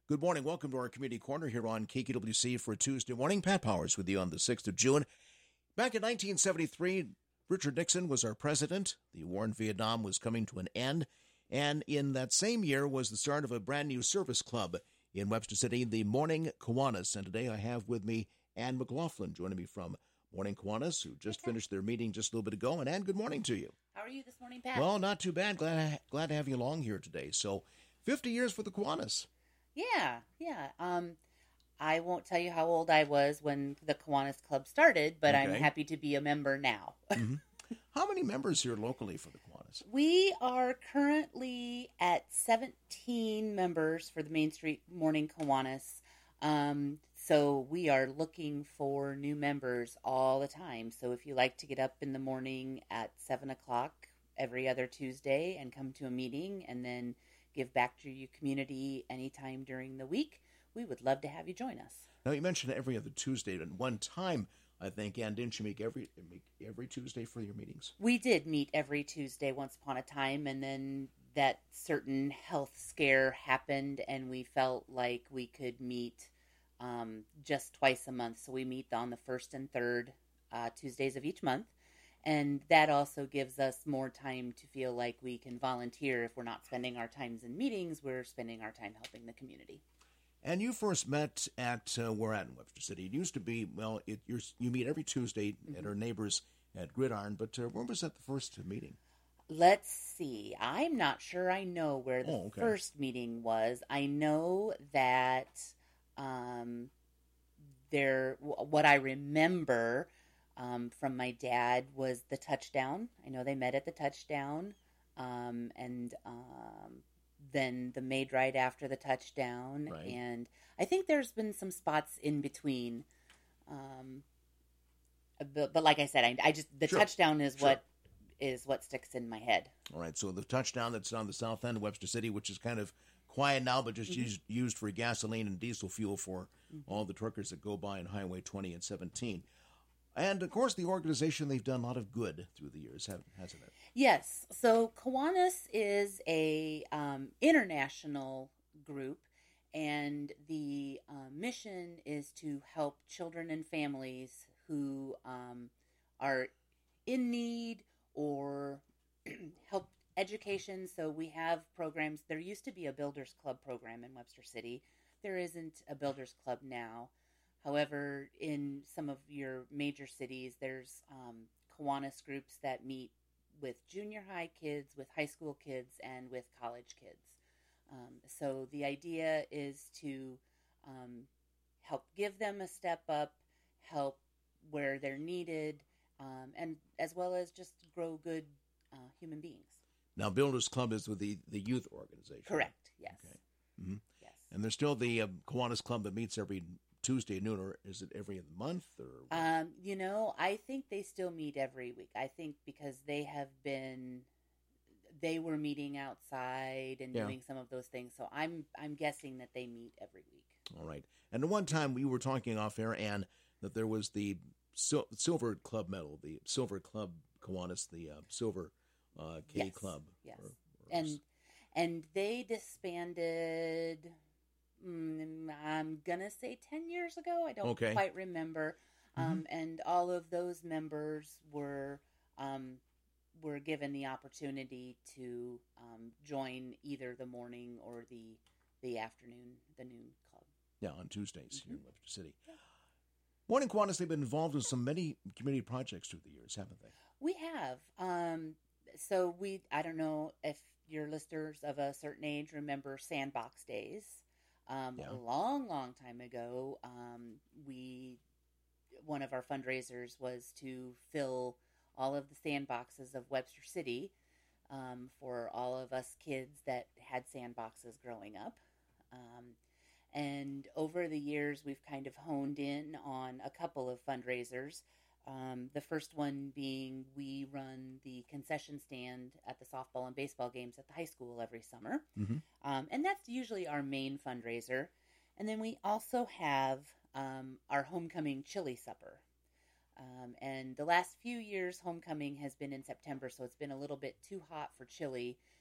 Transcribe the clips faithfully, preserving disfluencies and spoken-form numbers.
Good morning. Welcome to our Community Corner here on K K W C for Tuesday morning. Pat Powers with you on the sixth of June. Back in nineteen seventy-three, Richard Nixon was our president. The war in Vietnam was coming to an end. And in that same year was the start of a brand new service club in Webster City, the Morning Kiwanis. And today I have with me Ann McLaughlin joining me from Morning Kiwanis, who just finished their meeting just a little bit ago. And Ann, good morning to you. How are you this morning, Pat? Well, not too bad. Glad, glad to have you along here today. So fifty years for the Kiwanis. Yeah, yeah. Um, I won't tell you how old I was when the Kiwanis Club started, but I'm Okay. happy to be a member now. Mm-hmm. How many members here locally for the Kiwanis? We are currently at seventeen members for the Main Street Morning Kiwanis. Um, so we are looking for new members all the time. So if you like to get up in the morning at seven o'clock every other Tuesday and come to a meeting and then give back to your community anytime during the week, we would love to have you join us. Now, you mentioned every other Tuesday, and one time, I think, Ann, didn't you make every make every Tuesday for your meetings? We did meet every Tuesday once upon a time, and then that certain health scare happened, and we felt like we could meet um, just twice a month. So we meet on the first and third uh, Tuesdays of each month. And that also gives us more time to feel like we can volunteer. If we're not spending our times in meetings, we're spending our time helping the community. And you first met at, uh, we're at in Webster City. It used to be, well, it, you're, you meet every Tuesday mm-hmm. at our neighbors at Gridiron, but uh, when was that the first meeting? Let's see. I'm not sure I know where the oh, okay. first meeting was. I know that um, there, what I remember Um, from my dad was the touchdown. I know they met at the touchdown, um, and um, then the maid ride after the touchdown. Right. And I think there's been some spots in between. Um, but, but like I said, I, I just the sure. touchdown is sure. what is what sticks in my head. All right. So the touchdown that's on the south end of Webster City, which is kind of quiet now, but just mm-hmm. used, used for gasoline and diesel fuel for mm-hmm. all the truckers that go by on Highway twenty and seventeen. And, of course, the organization, they've done a lot of good through the years, hasn't it? Yes. So Kiwanis is a um, international group, and the uh, mission is to help children and families who um, are in need or help education. So we have programs. There used to be a Builders Club program in Webster City. There isn't a Builders Club now. However, in some of your major cities, there's um, Kiwanis groups that meet with junior high kids, with high school kids, and with college kids. Um, so the idea is to um, help give them a step up, help where they're needed, um, and as well as just grow good uh, human beings. Now, Builders Club is with the, the youth organization. Correct, yes. Okay. Mm-hmm. Yes. And there's still the uh, Kiwanis Club that meets every Tuesday at noon, or is it every month? Or um, you know, I think they still meet every week. I think because they have been, they were meeting outside and yeah. doing some of those things. So I'm I'm guessing that they meet every week. All right. And the one time we were talking off air, Ann, that there was the Sil- Silver Club medal, the Silver Club Kiwanis, the uh, Silver uh, K yes. Club. Yes. Or, or and and they disbanded. I'm going to say ten years ago. I don't okay. quite remember. Mm-hmm. Um, and all of those members were um, were given the opportunity to um, join either the morning or the the afternoon, the noon club. Yeah, on Tuesdays mm-hmm. here in Webster City. Yeah. Morning Kiwanis, they've been involved in some many community projects through the years, haven't they? We have. Um, so we, I don't know if your listeners of a certain age remember Sandbox Days. Um, yeah. A long, long time ago, um, we one of our fundraisers was to fill all of the sandboxes of Webster City um, for all of us kids that had sandboxes growing up. Um, and over the years, we've kind of honed in on a couple of fundraisers. Um, the first one being we run the concession stand at the softball and baseball games at the high school every summer. Mm-hmm. Um, and that's usually our main fundraiser. And then we also have um, our homecoming chili supper. Um, and the last few years, homecoming has been in September, so it's been a little bit too hot for chili.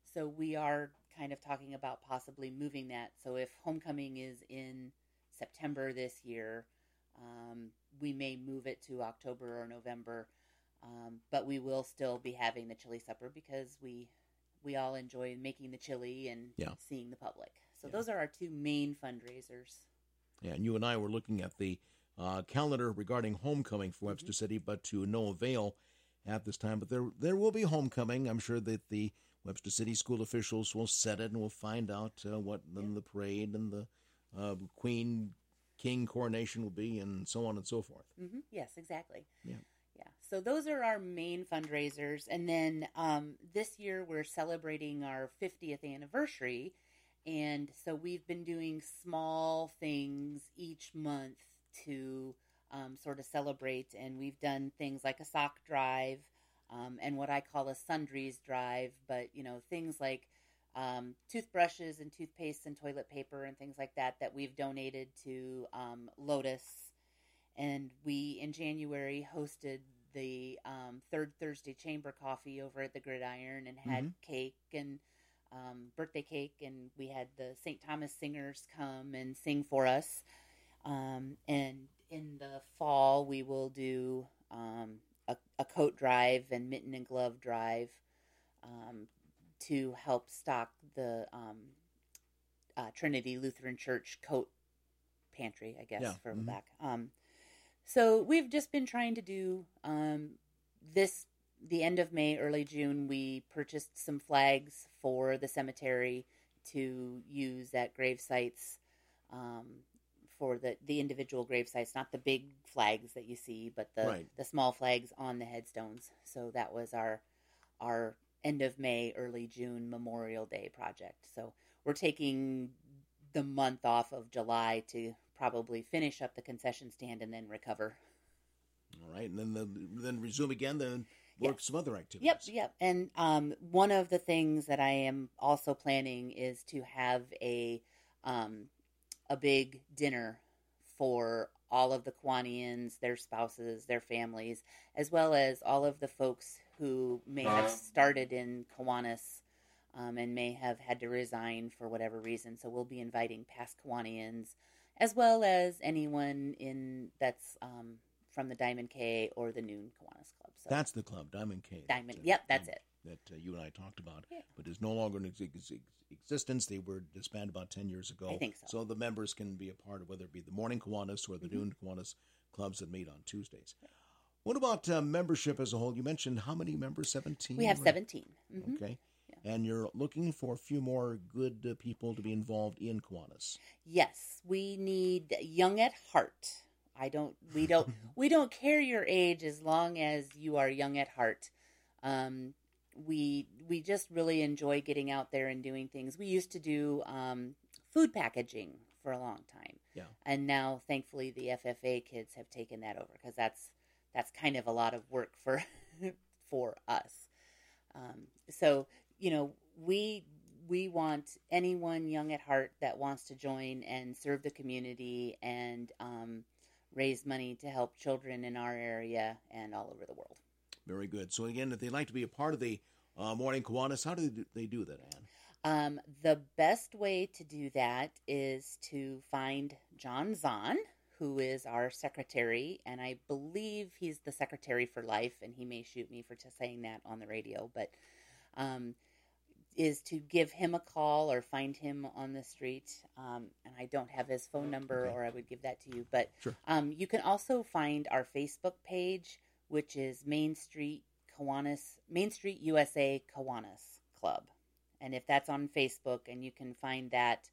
So we are kind of talking about possibly moving that. So if homecoming is in September this year, um, we may move it to October or November. Um, but we will still be having the chili supper because we we all enjoy making the chili and yeah. seeing the public. So yeah. those are our two main fundraisers. Yeah, and you and I were looking at the uh, calendar regarding homecoming for Webster mm-hmm. City, but to no avail at this time. But there there will be homecoming. I'm sure that the Webster City school officials will set it, and we'll find out uh, what yeah. the parade and the uh, Queen King coronation will be, and so on and so forth. Mm-hmm. Yes, exactly. Yeah. Yeah. So those are our main fundraisers. And then um, this year we're celebrating our fiftieth anniversary. And so we've been doing small things each month to um, sort of celebrate. And we've done things like a sock drive um, and what I call a sundries drive. But, you know, things like um, toothbrushes and toothpaste and toilet paper and things like that that we've donated to um, Lotus. And we, in January, hosted the um, Third Thursday Chamber Coffee over at the Gridiron and had mm-hmm. cake and um, birthday cake. And we had the Saint Thomas singers come and sing for us. Um, and in the fall, we will do um, a, a coat drive and mitten and glove drive um, to help stock the um, uh, Trinity Lutheran Church coat pantry, I guess, yeah. for mm-hmm. the back. Um, So we've just been trying to do um, this, the end of May, early June, we purchased some flags for the cemetery to use at grave sites um, for the, the individual grave sites, not the big flags that you see, but the, right. the small flags on the headstones. So that was our our end of May, early June Memorial Day project. So we're taking the month off of July to probably finish up the concession stand and then recover. All right, and then the, then resume again, then work yep. some other activities. Yep, yep. And um, one of the things that I am also planning is to have a um, a big dinner for all of the Kiwanians, their spouses, their families, as well as all of the folks who may have started in Kiwanis um, and may have had to resign for whatever reason. So we'll be inviting past Kiwanians, as well as anyone in that's um, from the Diamond K or the Noon Kiwanis Club. So that's the club, Diamond K. Diamond, that, yep, uh, that's it. That uh, you and I talked about, yeah. but is no longer in ex- ex- existence. They were disbanded about ten years ago. I think so. So the members can be a part of whether it be the Morning Kiwanis or the mm-hmm. Noon Kiwanis clubs that meet on Tuesdays. Yeah. What about uh, membership as a whole? You mentioned how many members? seventeen? We have seventeen. Mm-hmm. Okay. And you're looking for a few more good uh, people to be involved in Kiwanis. Yes, we need young at heart. I don't. We don't. we don't care your age as long as you are young at heart. Um, we we just really enjoy getting out there and doing things. We used to do um, food packaging for a long time. Yeah. And now, thankfully, the F F A kids have taken that over because that's that's kind of a lot of work for for us. Um, so. You know, we we want anyone young at heart that wants to join and serve the community and um, raise money to help children in our area and all over the world. Very good. So again, if they'd like to be a part of the uh, Morning Kiwanis, how do they do, they do that, Ann? Um, the best way to do that is to find John Zahn, who is our secretary, and I believe he's the secretary for life, and he may shoot me for just saying that on the radio, but um, is to give him a call or find him on the street. Um, and I don't have his phone number okay. or I would give that to you. But sure. um, you can also find our Facebook page, which is Main Street Kiwanis, Main Street U S A Kiwanis Club. And if that's on Facebook and you can find that,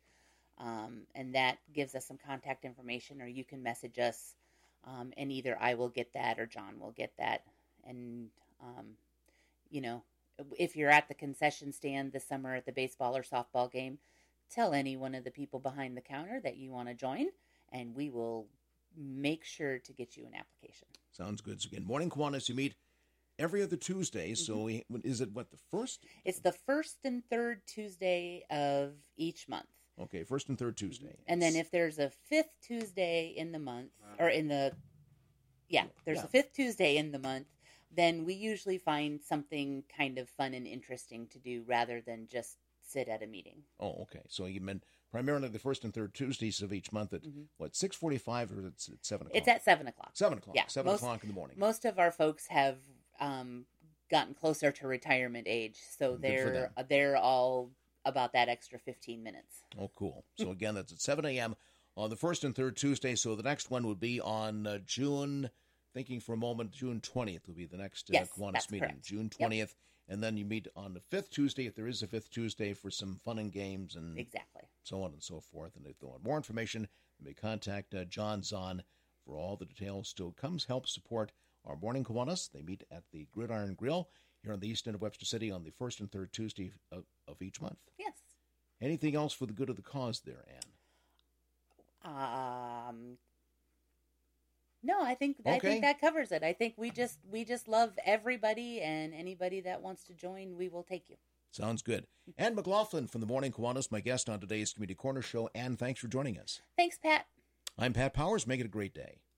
um, and that gives us some contact information, or you can message us um, and either I will get that or John will get that. And, um, you know, if you're at the concession stand this summer at the baseball or softball game, tell any one of the people behind the counter that you want to join, and we will make sure to get you an application. Sounds good. So again, Morning Kiwanis, you meet every other Tuesday. So mm-hmm. we, is it what, the first? It's the first and third Tuesday of each month. Okay, first and third Tuesday. And then if there's a fifth Tuesday in the month, or in the, yeah, there's yeah. a fifth Tuesday in the month, then we usually find something kind of fun and interesting to do rather than just sit at a meeting. Oh, okay. So you meant primarily the first and third Tuesdays of each month at, mm-hmm. what, six forty-five or it's at seven o'clock? It's at seven o'clock. seven o'clock. Yeah. seven most, o'clock in the morning. Most of our folks have um, gotten closer to retirement age, so Good they're they're all about that extra fifteen minutes. Oh, cool. So again, that's at seven a.m. on the first and third Tuesday. So the next one would be on uh, June, thinking for a moment, June twentieth would be the next uh, yes, Kiwanis that's meeting. Correct. June twentieth. Yep. And then you meet on the fifth Tuesday, if there is a fifth Tuesday, for some fun and games and exactly so on and so forth. And if they want more information, you may contact uh, John Zahn for all the details. To comes help support our morning Kiwanis. They meet at the Gridiron Grill here on the east end of Webster City on the first and third Tuesday of, of each month. Yes. Anything else for the good of the cause there, Ann? Um. No, I think okay. I think that covers it. I think we just we just love everybody, and anybody that wants to join, we will take you. Sounds good. Ann McLaughlin from the Morning Kiwanis, my guest on today's Community Corner Show. Ann, thanks for joining us. Thanks, Pat. I'm Pat Powers. Make it a great day.